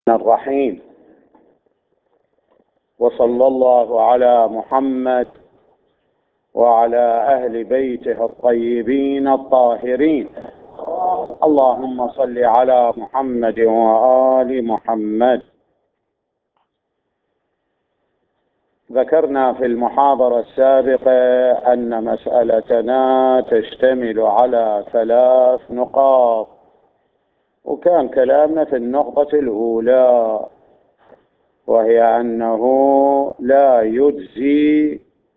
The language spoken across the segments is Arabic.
الرحيم. وصلى الله على محمد وعلى أهل بيته الطيبين الطاهرين. اللهم صل على محمد وآل محمد. ذكرنا في المحاضرة السابقة أن مسألتنا تشتمل على 3 نقاط، وكان كلامنا في النقطة الأولى، وهي أنه لا يجزي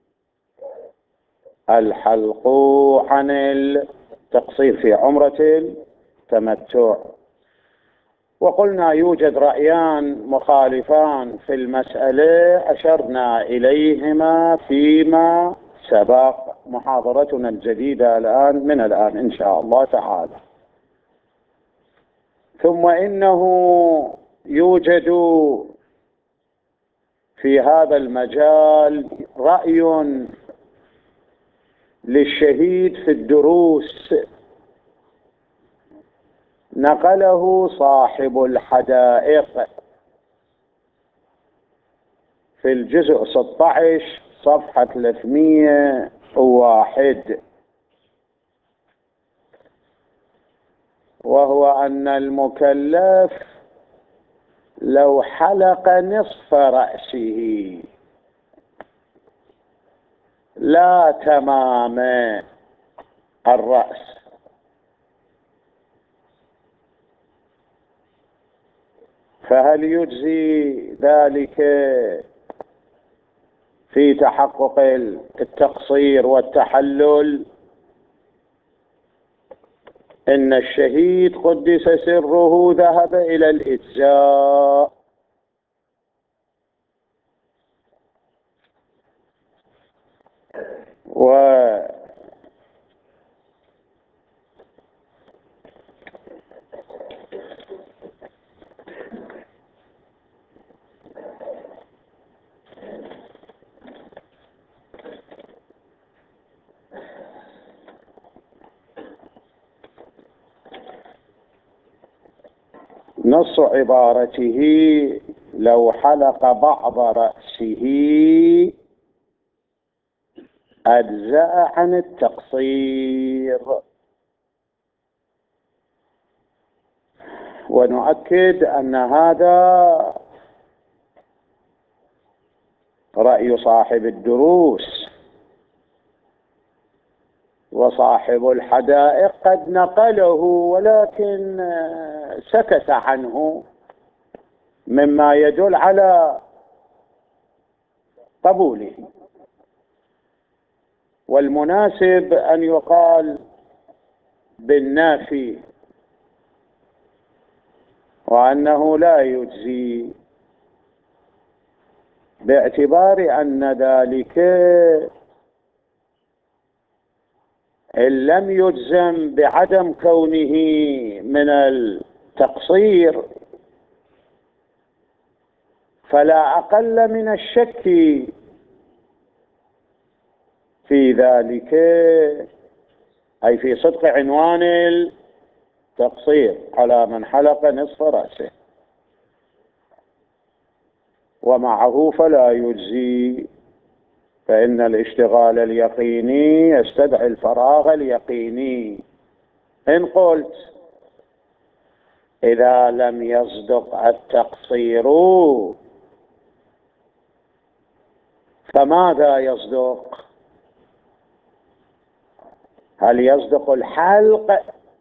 الحلق عن التقصير في عمرة التمتع. وقلنا يوجد رأيان مخالفان في المسألة أشرنا إليهما فيما سبق. محاضرتنا الجديدة من الآن إن شاء الله تعالى. ثم إنه يوجد في هذا المجال رأي للشهيد في الدروس نقله صاحب الحدائق في الجزء 16 صفحة 301، وهو أن المكلف لو حلق نصف رأسه لا تمام الرأس، فهل يجزي ذلك في تحقق التقصير والتحلل؟ إن الشهيد قدس سره ذهب إلى الإجزاء، نص عبارته لو حلق بعض رأسه أجزأ عن التقصير. ونؤكد أن هذا رأي صاحب الدروس، وصاحب الحدائق قد نقله ولكن سكت عنه، مما يدل على قبوله. والمناسب أن يقال بالنافي، وأنه لا يجزي، باعتبار أن ذلك إن لم يجزم بعدم كونه من التقصير فلا أقل من الشك في ذلك، أي في صدق عنوان التقصير على من حلق نصف رأسه، ومعه فلا يجزي، فإن الاشتغال اليقيني يستدعي الفراغ اليقيني. إن قلت إذا لم يصدق التقصير فماذا يصدق؟ هل يصدق الحلق؟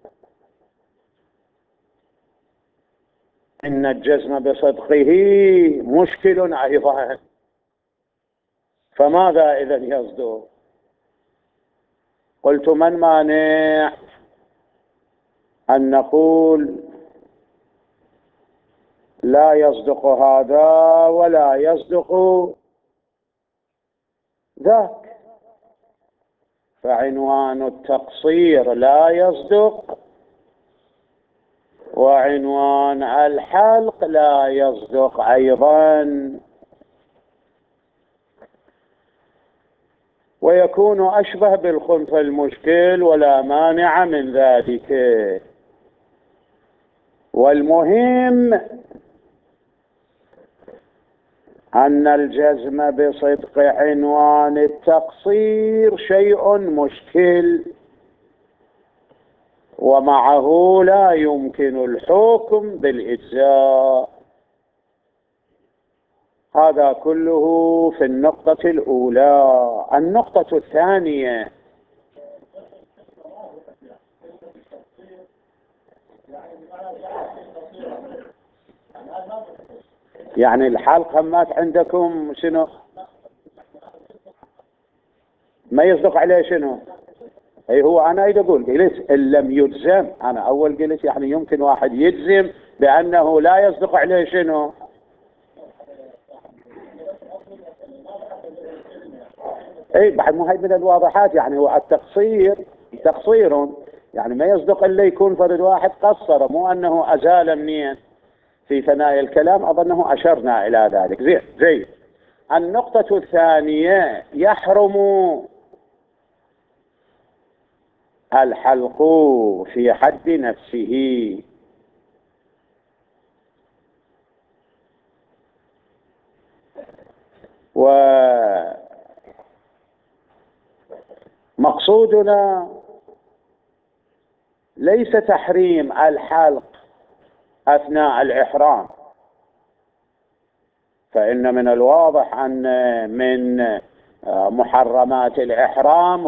إن الجزم بصدقه مشكل أيضا، فماذا إذن يصدق؟ قلت من مانع أن نقول لا يصدق هذا ولا يصدق ذاك، فعنوان التقصير لا يصدق، وعنوان الحلق لا يصدق أيضا، ويكون أشبه بالخنث المشكل ولا مانع من ذلك. والمهم أن الجزم بصدق عنوان التقصير شيء مشكل، ومعه لا يمكن الحكم بالإجزاء. هذا كله في النقطة الأولى. النقطة الثانية: يعني الحلقة مات عندكم شنو؟ ما يصدق عليه شنو؟ اي هو انا ايد اقول قلت ان لم يجزم. انا اول قلت يعني يمكن واحد يجزم بانه لا يصدق عليه شنو؟ اي بعد ما هي من الواضحات. يعني هو التقصير تقصير، يعني ما يصدق الا يكون فرد واحد قصر، مو انه ازال منين. في ثنايا الكلام اظنه اشرنا الى ذلك. زين. النقطة الثانية: يحرم الحلق في حد نفسه. ومقصودنا ليس تحريم الحلق أثناء الإحرام، فإن من الواضح أن من محرمات الإحرام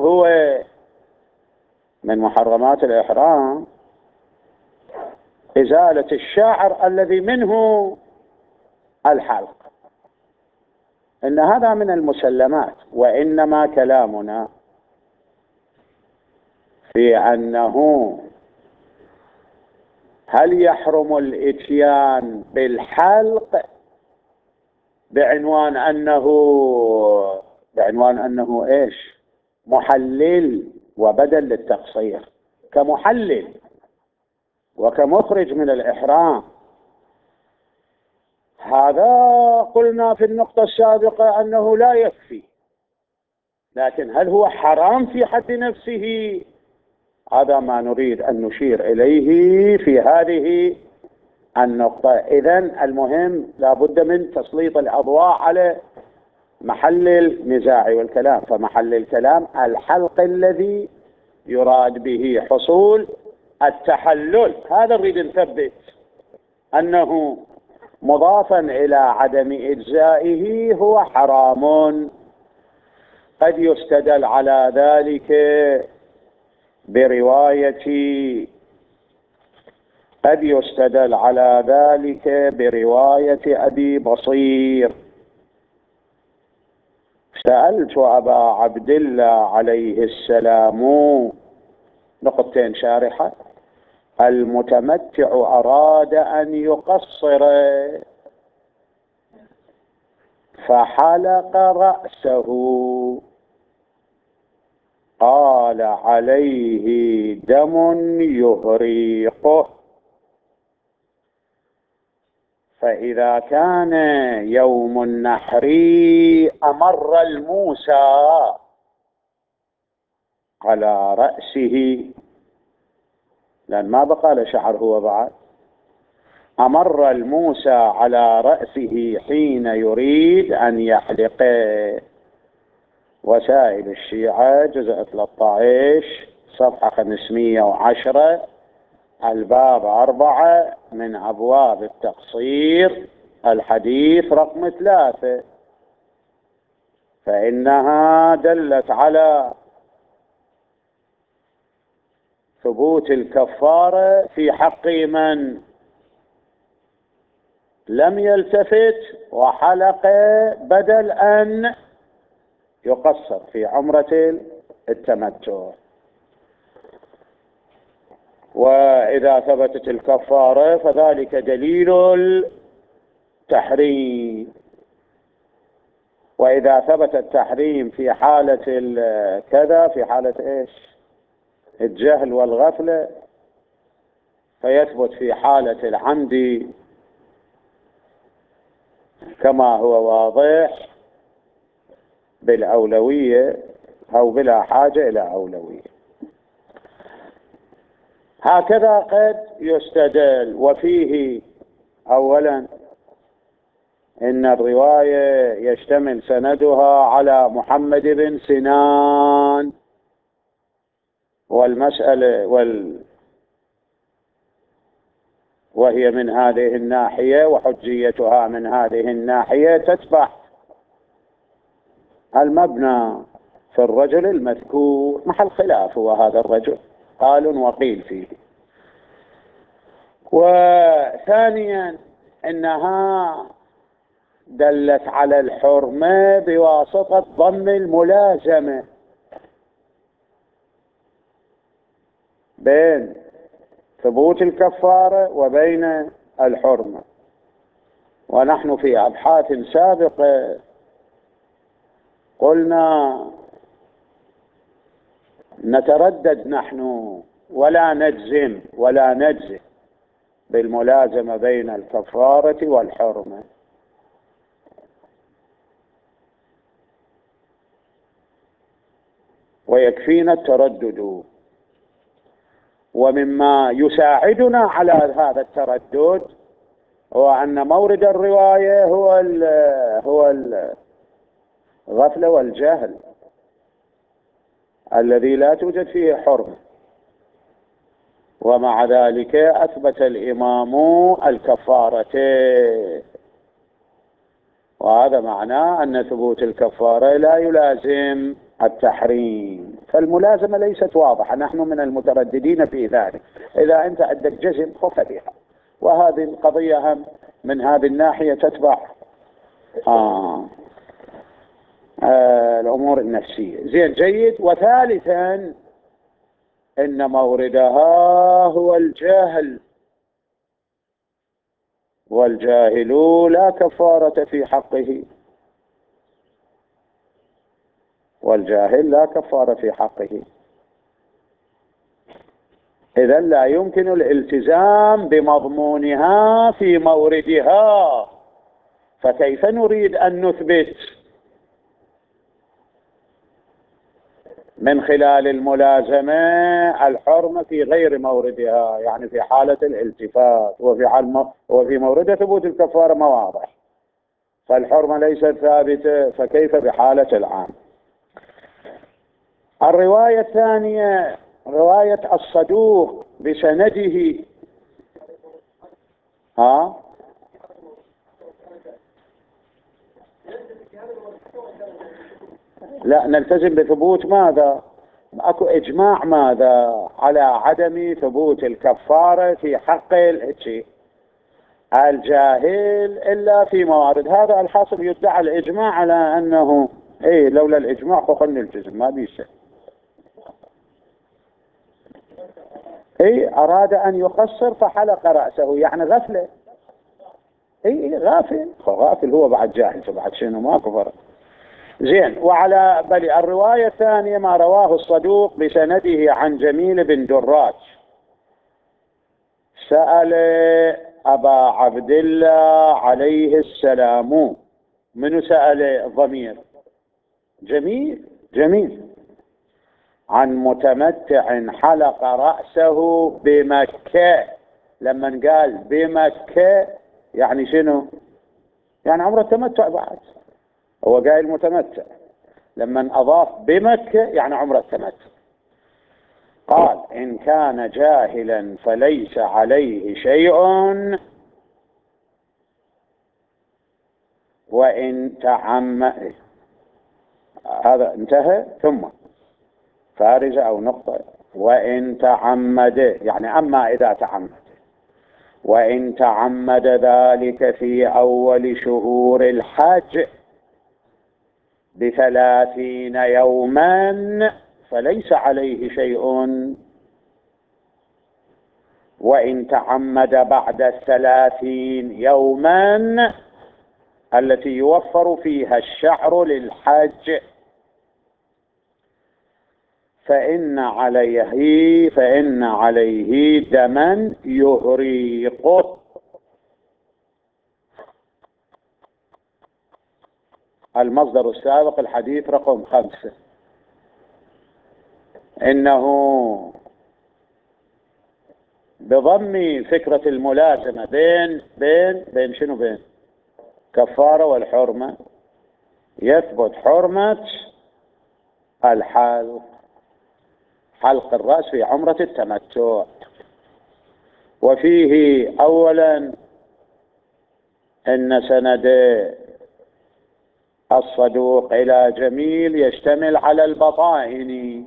من محرمات الإحرام إزالة الشعر الذي منه الحلق. إن هذا من المسلمات. وإنما كلامنا في أنه هل يحرم الإتيان بالحلق بعنوان أنه إيش؟ محلل وبدل للتقصير، كمحلل وكمخرج من الإحرام. هذا قلنا في النقطة السابقة أنه لا يكفي. لكن هل هو حرام في حد نفسه؟ هذا ما نريد أن نشير إليه في هذه النقطة. إذن المهم لابد من تسليط الأضواء على محل النزاع والكلام. فمحل الكلام الحلق الذي يراد به حصول التحلل. هذا نريد نثبت أنه مضافا إلى عدم إجزائه هو حرام. قد يستدل على ذلك برواية أبي بصير. سألت أبا عبد الله عليه السلام نقطتين شارحة: المتمتع أراد أن يقصر فحلق رأسه، قال عليه دم يهريقه. فإذا كان يوم النحر أمر الموسى على رأسه، لأن ما بقى له شعر هو بعد، أمر الموسى على رأسه حين يريد أن يحلقه. وسائل الشيعة جزء 13 صفحة 510 الباب 4 من أبواب التقصير الحديث رقم 3. فإنها دلت على ثبوت الكفارة في حق من لم يلتفت وحلق بدل أن يقصر في عمرة التمتع. وإذا ثبتت الكفارة فذلك دليل التحريم. وإذا ثبت التحريم في حالة كذا، في حالة إيش؟ الجهل والغفلة، فيثبت في حالة العمد كما هو واضح بالأولوية أو بلا حاجة إلى أولوية. هكذا قد يستدل. وفيه أولا إن الرواية يشتمل سندها على محمد بن سنان، والمسألة وهي من هذه الناحية، وحجيتها من هذه الناحية تتبع المبنى في الرجل المذكور. محل خلاف هو هذا الرجل، قال وقيل فيه. وثانيا إنها دلت على الحرمة بواسطة ضم الملازمة بين ثبوت الكفارة وبين الحرمة. ونحن في أبحاث سابقة قلنا نتردد نحن ولا نجزم بالملازمة بين الكفارة والحرمة، ويكفينا التردد. ومما يساعدنا على هذا التردد هو أن مورد الرواية هو الغفلة والجهل الذي لا توجد فيه حرمة، ومع ذلك أثبت الإمام الكفارة، وهذا معناه أن ثبوت الكفارة لا يلازم التحريم. فالملازمة ليست واضحة، نحن من المترددين في ذلك. إذا أنت عندك جزم فبها، وهذه القضية هم من هذه الناحية تتبع الأمور النفسية. زين، جيد. وثالثا إن موردها هو الجاهل، والجاهل لا كفارة في حقه، والجاهل لا كفارة في حقه. إذا لا يمكن الالتزام بمضمونها في موردها، فكيف نريد أن نثبت من خلال الملازمة الحرمة في غير موردها؟ يعني في حالة الالتفات وفي مورد ثبوت الكفارة ما واضح، فالحرمة ليست ثابتة، فكيف بحالة العام؟ الرواية الثانية رواية الصدوق بسنده. لا، نلتزم بثبوت ماذا؟ اكو اجماع ماذا؟ على عدم ثبوت الكفارة في حق الجاهل الا في موارد. هذا الحاصل يدعى الاجماع على انه لولا الاجماع فخلنا نلتزم، ما بيشي. اراد ان يقصر فحلق رأسه، يعني غفلة. غافل هو بعد جاهل، فبعد شنو؟ ما كفر. زين. وعلى بل الرواية الثانية ما رواه الصدوق بسنده عن جميل بن دراج، سأل أبا عبد الله عليه السلام. من سأل الضمير؟ جميل عن متمتع حلق رأسه بمكة. لما قال بمكة يعني شنو؟ يعني عمره التمتع بعد، هو قايل متمتع، لما أضاف بمكة يعني عمره التمتع. قال إن كان جاهلا فليس عليه شيء، وإن تعمد. هذا انتهى، ثم فارجة أو نقطة. وإن تعمد يعني أما إذا تعمد، وإن تعمد ذلك في أول شهور الحج ب30 يوما فليس عليه شيء، وإن تعمد بعد 30 يوما التي يوفر فيها الشعر للحج فإن عليه دما يهريقه. المصدر السابق الحديث رقم 5. إنه بضم فكرة الملازمة بين شنو؟ بين الكفارة والحرمة، يثبت حرمة الحلق، حلق الرأس في عمرة التمتع. وفيه أولا إن سند الصدوق إلى جميل يشتمل على البطائن،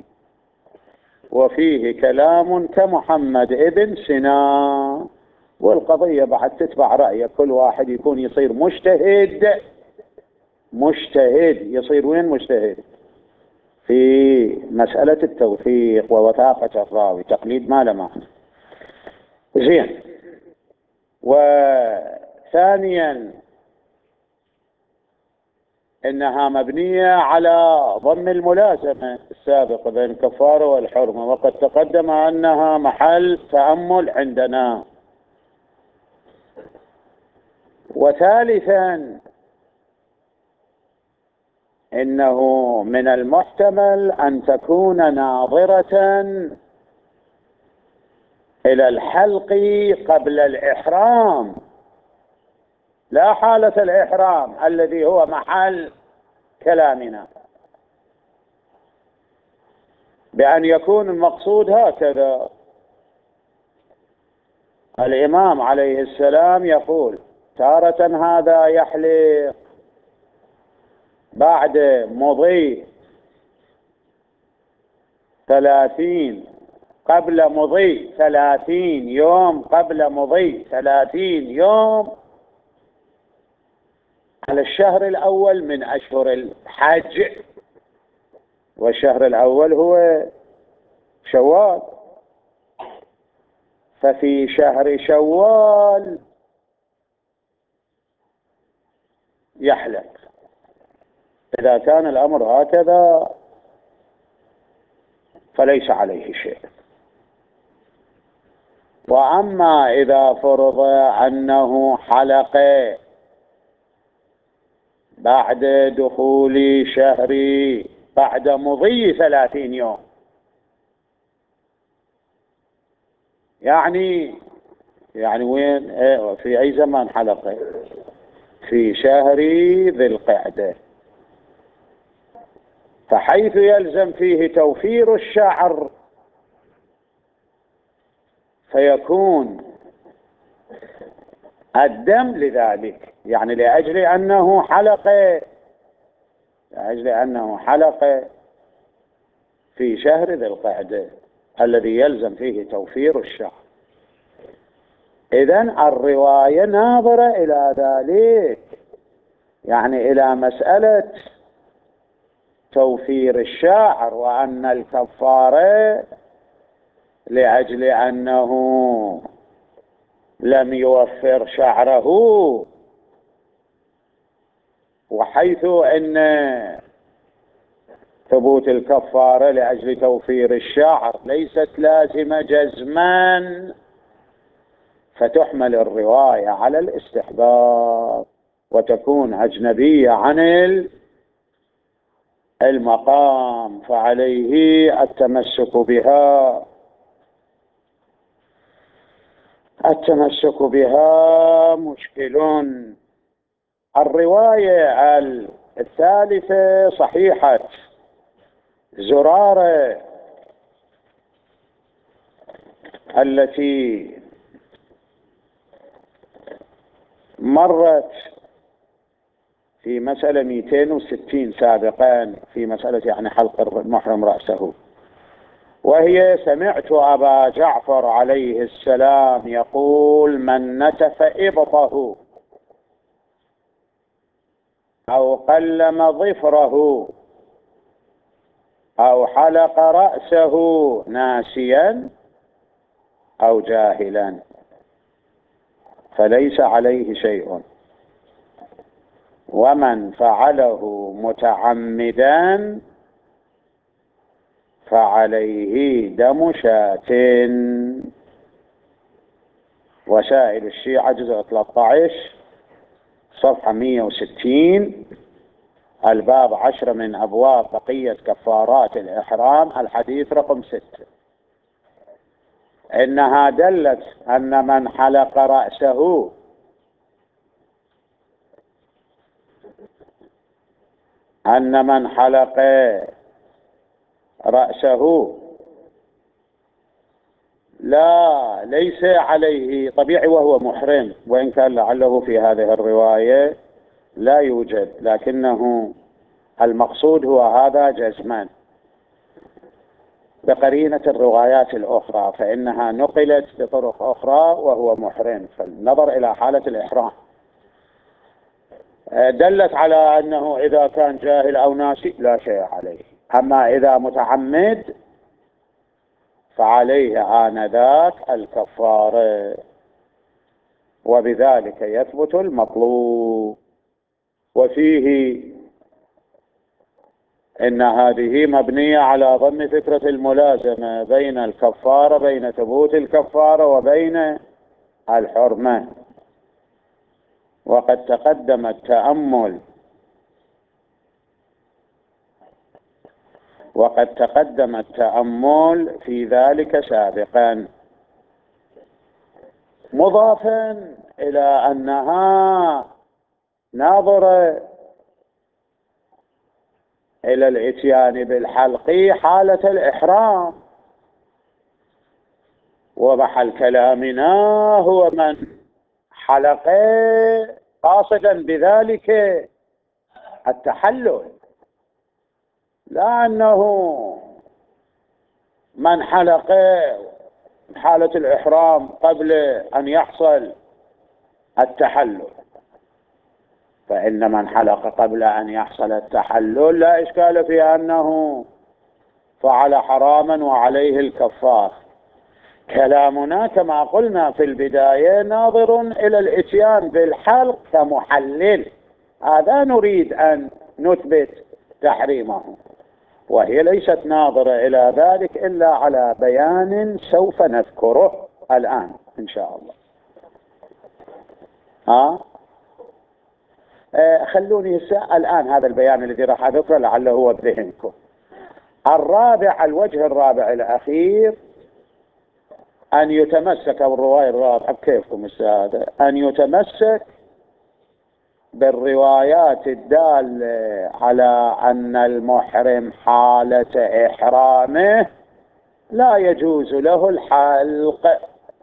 وفيه كلام كمحمد ابن سنا، والقضية بعد تتبع رأيه، كل واحد يكون يصير مجتهد. يصير وين مجتهد؟ في مسألة التوثيق ووثاقة الراوي، تقليد ما له معنى. زين. وثانيا إنها مبنية على ضم الملازمة السابقة بين الكفارة والحرمة، وقد تقدم أنها محل تأمل عندنا. وثالثا إنه من المحتمل أن تكون ناظرة إلى الحلق قبل الإحرام، لا حالة الإحرام الذي هو محل كلامنا، بأن يكون المقصود هكذا. الإمام عليه السلام يقول تارة هذا يحلق بعد مضي 30 قبل مضي 30 يوم، قبل مضي 30 يوم على الشهر الأول من أشهر الحج، والشهر الأول هو شوال، ففي شهر شوال يحلق. إذا كان الأمر هكذا فليس عليه شيء. وأما إذا فرض أنه حلق بعد دخول شهر، بعد مضي 30 يوم، يعني وين؟ في أي زمان حلق؟ في شهر ذي القعدة، فحيث يلزم فيه توفير الشعر فيكون الدم لذلك، يعني لأجل أنه حلق في شهر ذي القعدة الذي يلزم فيه توفير الشعر. إذن الرواية ناظرة إلى ذلك، يعني إلى مسألة توفير الشعر، وأن الكفارة لأجل أنه لم يوفر شعره، وحيث أن ثبوت الكفارة لأجل توفير الشعر ليست لازمة جزما، فتحمل الرواية على الاستحباب وتكون أجنبية عن المقام، فعليه التمسك بها. التمسك بها مشكل. الرواية الثالثة صحيحة زرارة التي مرت في مسألة 260 سابقا، في مسألة يعني حلق المحرم رأسه، وهي سمعت أبا جعفر عليه السلام يقول من نتف إبطه أو قلم ظفره أو حلق رأسه ناسيا أو جاهلا فليس عليه شيء، ومن فعله متعمدا فعليه دم شاة. وسائل الشيعة جزء 13 صفحة 160، الباب 10 من أبواب بقية كفارات الإحرام، الحديث رقم 6. إنها دلت أن من حلق رأسه أن من حلق رأسه ليس عليه طبيعي وهو محرم، وإن كان لعله في هذه الرواية لا يوجد، لكنه المقصود هو هذا جزما بقرينة الروايات الأخرى، فإنها نقلت بطرق أخرى وهو محرم، فالنظر إلى حالة الإحرام دلت على أنه إذا كان جاهل أو ناسي لا شيء عليه، أما إذا متعمد فعليه آنذاك الكفارة، وبذلك يثبت المطلوب. وفيه إن هذه مبنية على ضمن فكرة الملازمة بين الكفارة، بين ثبوت الكفارة وبين الحرمة. وقد تقدم التأمل في ذلك سابقا، مضافا إلى أنها ناظرة إلى الإتيان بالحلق حالة الإحرام، ومحل كلامنا هو من حلق قاصدا بذلك التحلل، لا أنه من حلق حالة الإحرام قبل أن يحصل التحلل، فإن من حلق قبل أن يحصل التحلل لا إشكال في أنه فعل حراما وعليه الكفار. كلامنا كما قلنا في البداية ناظر إلى الإتيان بالحلق كمحلل، هذا نريد أن نثبت تحريمه، وهي ليست ناظرة إلى ذلك إلا على بيان سوف نذكره الآن إن شاء الله. خلوني الآن هذا البيان الذي راح أذكره لعله هو بذهنكم. الوجه الرابع الأخير أن يتمسك، أو الرواية الرابعة بكيفكم السادة، أن يتمسك بالروايات الدالة على أن المحرم حالة إحرامه لا يجوز له الحلق،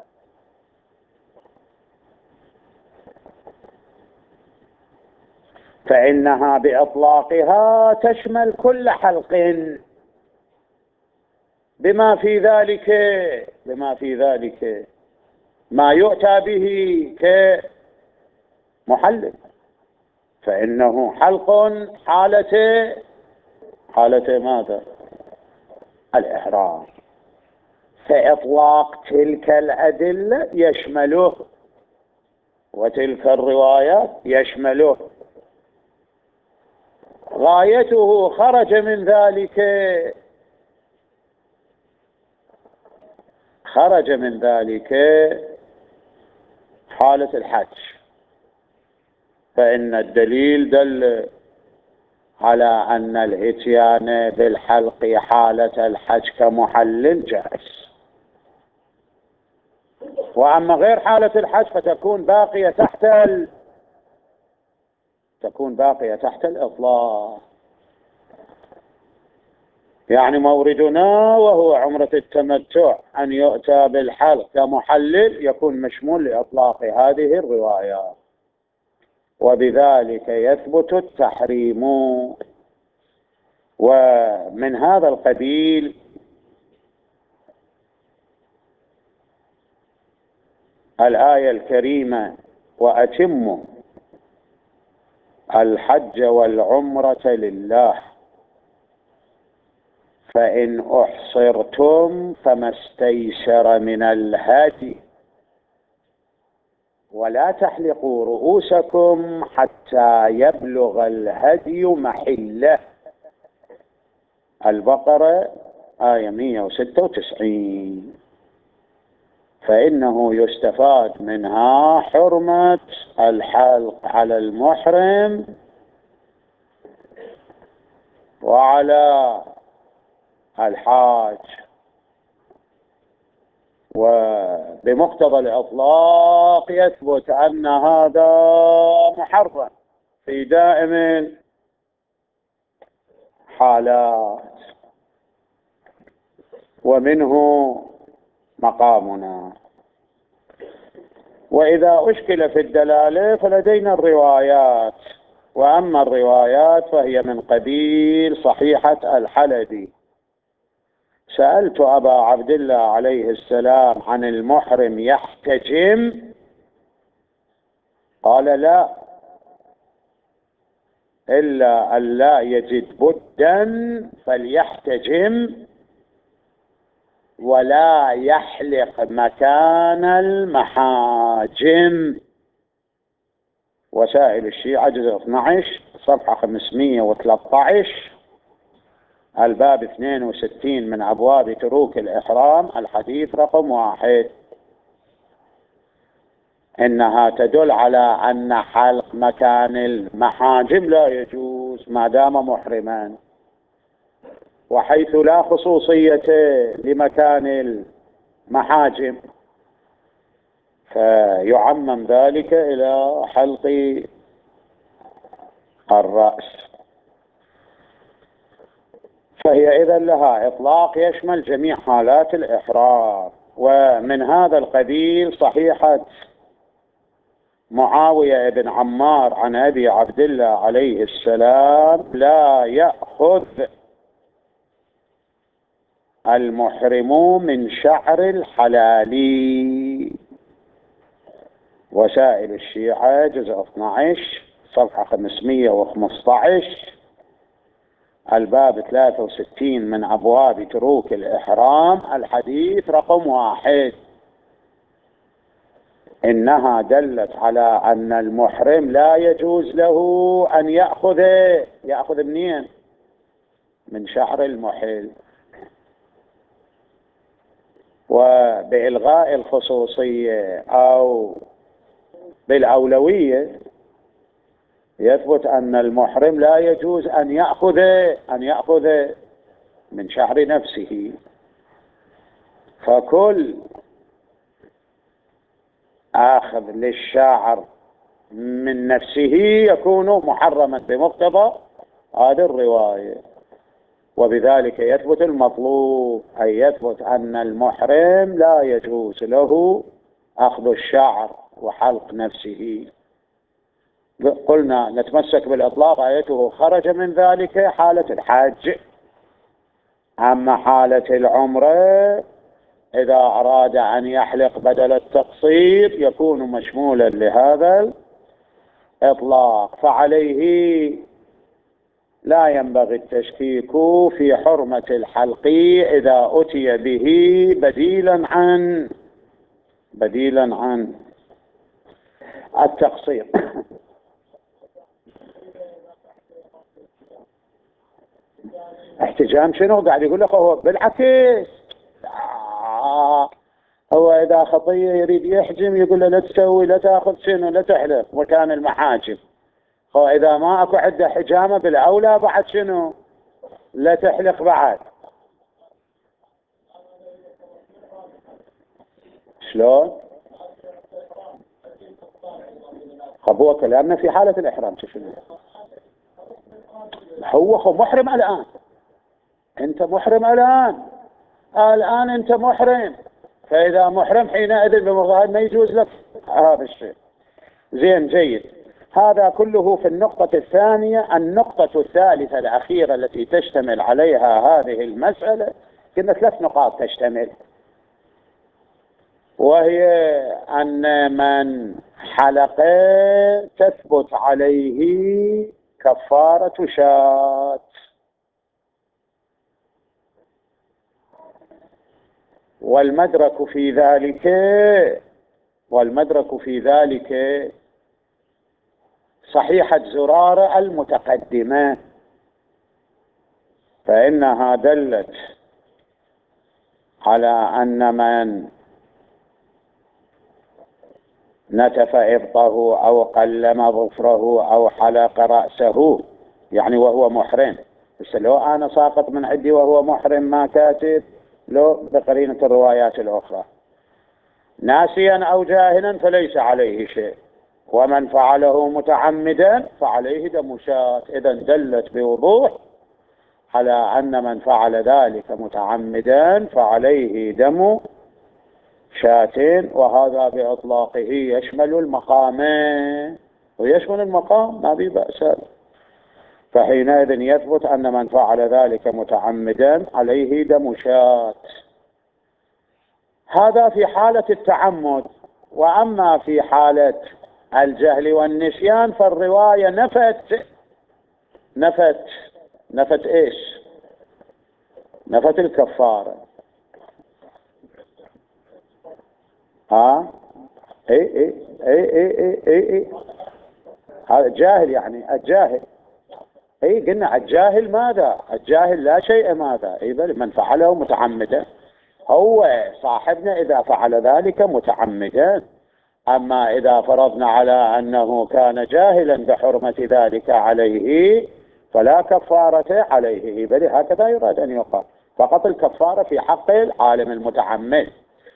فإنها بإطلاقها تشمل كل حلق بما في ذلك ما يؤتى به كمحلل، فإنه حلق حالة ماذا؟ الإحرام. فإطلاق تلك الأدلة يشمله، وتلك الروايات يشمله. غايته خرج من ذلك حالة الحج، فإن الدليل دل على أن الإتيان بالحلق حالة الحج كمحلل جائز، وأما غير حالة الحج فتكون باقية تحت الإطلاق. يعني موردنا وهو عمرة التمتع أن يؤتى بالحلق كمحلل يكون مشمول لإطلاق هذه الروايات، وبذلك يثبت التحريم. ومن هذا القبيل الآية الكريمة: وأتموا الحج والعمرة لله فإن أحصرتم فما استيسر من الهدي ولا تحلقوا رؤوسكم حتى يبلغ الهدي محله. البقرة آية 196. فإنه يستفاد منها حرمة الحلق على المحرم وعلى الحاج، وبمقتضى الإطلاق يثبت أن هذا محرم في دائم حالات، ومنه مقامنا. وإذا أشكل في الدلالة فلدينا الروايات، وأما الروايات فهي من قبيل صحيحة الحلبي. سألت أبا عبد الله عليه السلام عن المحرم يحتجم؟ قال لا، إلا أن لا يجد بدا فليحتجم ولا يحلق مكان المحاجم. وسائل الشيعة جزء 12 صفحة 513 الباب 62 من أبواب تروك الإحرام الحديث رقم 1. إنها تدل على أن حلق مكان المحاجم لا يجوز ما دام محرما، وحيث لا خصوصية لمكان المحاجم فيعمم ذلك إلى حلق الرأس. فهي إذن لها إطلاق يشمل جميع حالات الإحرام. ومن هذا القبيل صحيحة معاوية بن عمار عن أبي عبد الله عليه السلام: لا يأخذ المحرم من شعر الحلال. وسائل الشيعة جزء 12 صفحة 515 الباب 63 من أبواب تروك الإحرام الحديث رقم 1. إنها دلت على أن المحرم لا يجوز له أن يأخذ منين؟ من شعر المحل. وبإلغاء الخصوصية أو بالأولوية يثبت أن المحرم لا يجوز أن يأخذ من شعر نفسه. فكل آخذ للشاعر من نفسه يكون محرما بمقتضى هذه الرواية. وبذلك يثبت المطلوب، أي يثبت أن المحرم لا يجوز له أخذ الشعر وحلق نفسه. قلنا نتمسك بالإطلاق، آيته خرج من ذلك حالة الحج. أما حالة العمرة إذا أراد أن يحلق بدل التقصير يكون مشمولا لهذا الإطلاق، فعليه لا ينبغي التشكيك في حرمة الحلق إذا أتي به بديلا عن التقصير. احتجام شنو؟ قاعد يقول لك هو بالعكس. هو إذا خطية يريد يحجم يقول له لا تسوي، لا تأخذ شنو، لا تحلق مكان المحاجم. هو إذا ما أكو عنده حجامة بالأولى بعد شنو؟ لا تحلق بعد. شلون؟ هو كلامنا في حالة الإحرام. شنو هو محرم الآن؟ أنت محرم الآن أنت محرم. فإذا محرم حينئذ بمظاهر ما يجوز لك هذا الشيء. زين، جيد. هذا كله في النقطة الثانية. النقطة الثالثة الأخيرة التي تشتمل عليها هذه المسألة، كنا 3 نقاط تشتمل، وهي أن من حلق تثبت عليه كفارة شاة، والمدرك في ذلك صحيحة زرارة المتقدمة، فإنها دلت على أن من نتف إبطه أو قلم ظفره أو حلق رأسه، يعني وهو محرم، بس لو أنا ساقط من عندي وهو محرم ما كاتب، لو بقرينة الروايات الأخرى، ناسيا أو جاهلا فليس عليه شيء، ومن فعله متعمدا فعليه دم شاة. إذن دلت بوضوح على أن من فعل ذلك متعمدا فعليه دم شاة، وهذا بإطلاقه يشمل المقامين، ويشمل المقام ما في بأس. فحينئذ يثبت أن من فعل ذلك متعمدا عليه دم شاة. هذا في حالة التعمد. وأما في حالة الجهل والنسيان فالرواية نفت إيش؟ نفت الكفارة. ها؟ اي هذا جاهل، يعني الجاهل. اي قلنا الجاهل ماذا؟ الجاهل لا شيء ماذا؟ اي بل من فعله متعمدا هو صاحبنا إذا فعل ذلك متعمدا. أما إذا فرضنا على أنه كان جاهلا بحرمة ذلك عليه فلا كفارة عليه، بل هكذا يراد أن يقال، فقط الكفارة في حق العالم المتعمد.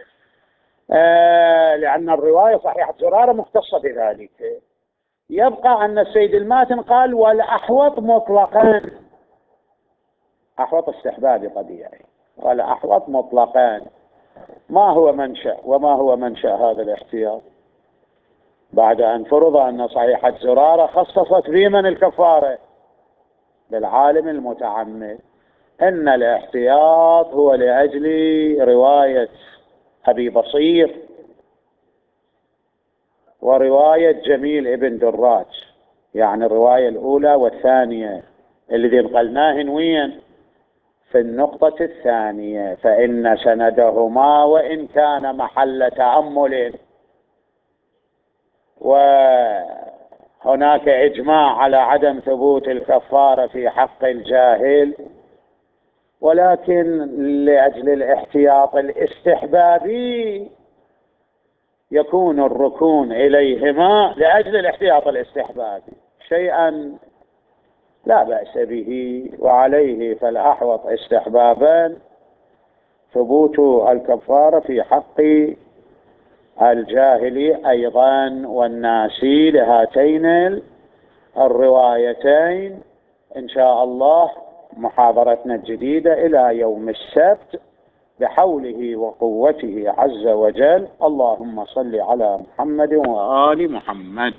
لأن الرواية صحيحة زرارة مختصة بذلك. يبقى أن السيد الماتن قال والأحوط مطلقا، أحوط استحبابي طبيعي، والأحوط مطلقا. ما هو منشأ وما هو منشأ هذا الاحتياط؟ بعد أن فرض أن صحيحة زرارة خصصت بمن الكفارة؟ بالعالم المتعمد. إن الاحتياط هو لأجل رواية أبي بصير ورواية جميل ابن دراج، يعني الرواية الأولى والثانية الذي نقلناهن وين؟ في النقطة الثانية. فإن سندهما وإن كان محل تأمل وهناك إجماع على عدم ثبوت الكفارة في حق الجاهل، ولكن لأجل الاحتياط الاستحبابي يكون الركون إليهما لأجل الاحتياط الاستحبابي شيئا لا بأس به، وعليه فالأحوط استحبابا ثبوت الكفارة في حق الجاهل أيضا والناسي لهاتين الروايتين. إن شاء الله محاضرتنا الجديدة إلى يوم السبت بحوله وقوته عز وجل. اللهم صل على محمد وآل محمد.